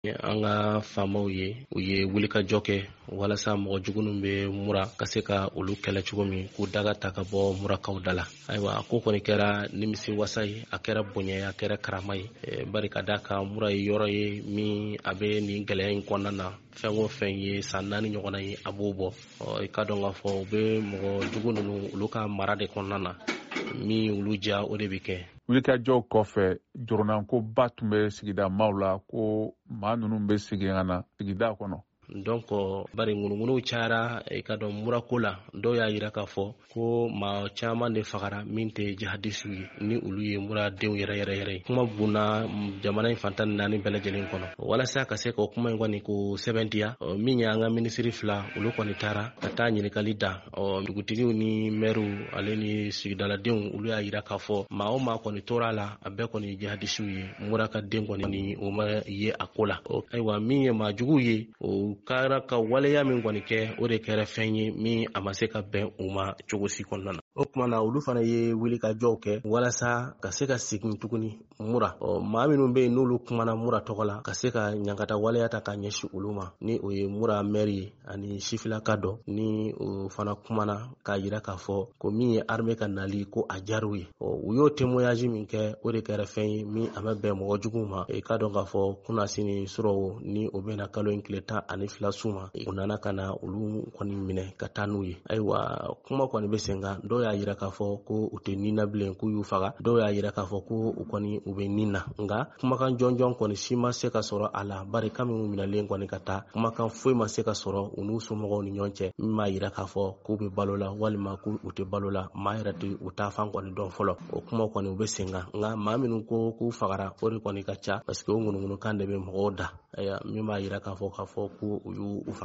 An ka faamaw ye u ye wulikajɔ kɛ walasa mɔgɔ jugu bɛ mura ka se ka olu kɛlɛ cogo min k'u daga ta ka bɔ murakaw da la. Ayiwa ko kɔni kɛra nimisi wasa ye, a kɛra bonya ye, a kɛra karama ye. Bari ka da kan mura ye yɔrɔ ye min a bɛ nin gɛlɛya in kɔnɔna na fɛn o fɛn ye san 4 ɲɔgɔnna ye a b'o bɔ. I ka dɔn k'a fɔ u bɛ mɔgɔ jugu ninnu olu ka mara de kɔnɔna na min olu ja o de bɛ kɛ. Wulikajɔw kɔfɛ jɔrɔnankoba tun bɛ sigida maaw la ko maa ninnu bɛ segin ka na sigida kɔnɔ. Donc bari ŋunuŋunuw cayara i ka dɔn murako la dɔw y'a yira k'a fɔ ko maa caman de fagara min tɛ jihadisiw ye ni olu ye muradenw yɛrɛ kuma bunna jamana in fantan 4 bɛɛ lajɛlen kɔnɔ. Walasa ka se ka kuma in kɔni ko sɛbɛntiya min ye an ka minisiri 2 olu kɔni taara ka taa ɲininkali da dugutigiw ni maires ale ni sigidaladenw olu y'a yira k'a fɔ maa o maa kɔni tora la a bɛɛ kɔni jihadisiw ye murakaden kɔni ni o ma ye a ko la. Ayiwa min ye maa jugu ye o kara ka waleya min kɔni kɛ o de kɛra fɛn ye min a ma se ka bɛn u ma cogo si kɔnɔna na. O kuma na olu fana ye wulikajɔw kɛ walasa ka se ka segin tuguni mura. Maa minnu bɛ yen n'olu kumana mura tɔgɔ la ka se ka ɲankata waleya ta ka ɲɛsin olu ma ni o ye mura maire ye ani sifilaka dɔ ni o fana kumana k'a yira k'a fɔ ko min ye armée ka nali ko a jar'u ye. U y'o témoignage min kɛ o de kɛra fɛn ye min a ma bɛn mɔgɔ juguw ma. I ka dɔn k'a fɔ kunnasini sɔrɔ ni o bɛna kalo in tile 12 su ma u nana ka na olu kɔni minɛ ka taa n'u ye. Ayiwa kuma kɔni bɛ sen kan dɔw y'a yira k'a fɔ ko u tɛ nin na bilen k'u y'u faga, dɔw y'a yira k'a fɔ ko u kɔni u bɛ nin na, nka kumakan jɔnjɔn kɔni si ma se ka sɔrɔ a la. Bari ka minnu minɛlen kɔni ka taa kumakan foyi ma se ka sɔrɔ u n'u somɔgɔw ni ɲɔgɔn cɛ min b'a yira k'a fɔ k'u bɛ balo la walima k'u tɛ balo la. Maa yɛrɛ tɛ u ta fan kɔni dɔn fɔlɔ. O kuma kɔni u bɛ sen kan, nka maa minnu ko k'u fagara o de kɔni ka ca parce que o ŋunuŋunukan de bɛ mɔgɔw da min b'a yira k'a fɔ k'u y'u faga.